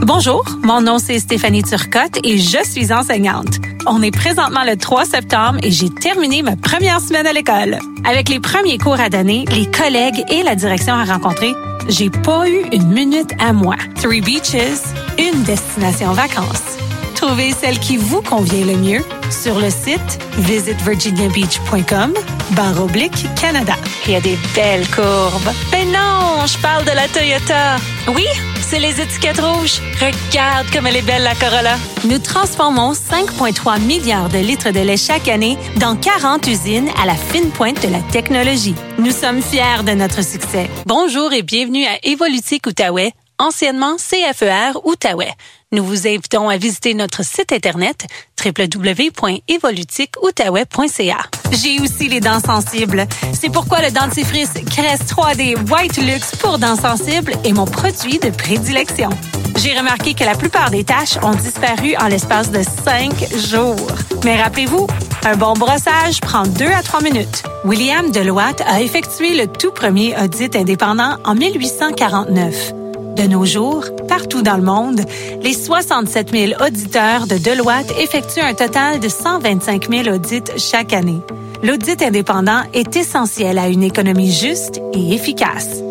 Bonjour, mon nom c'est Stéphanie Turcotte et je suis enseignante. On est présentement le 3 septembre et j'ai terminé ma première semaine à l'école. Avec les premiers cours à donner, les collègues et la direction à rencontrer, j'ai pas eu une minute à moi. Three Beaches, une destination vacances. Trouvez celle qui vous convient le mieux sur le site visitvirginiabeach.com/Canada. Il y a des belles courbes. Mais non, je parle de la Toyota. Oui, c'est les étiquettes rouges. Regarde comme elle est belle, la Corolla. Nous transformons 5,3 milliards de litres de lait chaque année dans 40 usines à la fine pointe de la technologie. Nous sommes fiers de notre succès. Bonjour et bienvenue à Évolutique Outaouais, anciennement CFER Outaouais. Nous vous invitons à visiter notre site Internet www.evolutiqueoutaouais.ca. J'ai aussi les dents sensibles. C'est pourquoi le dentifrice Crest 3D White Luxe pour dents sensibles est mon produit de prédilection. J'ai remarqué que la plupart des taches ont disparu en l'espace de 5 jours. Mais rappelez-vous, un bon brossage prend 2 à 3 minutes. William Deloitte a effectué le tout premier audit indépendant en 1849. De nos jours, partout dans le monde, les 67 000 auditeurs de Deloitte effectuent un total de 125 000 audits chaque année. L'audit indépendant est essentiel à une économie juste et efficace.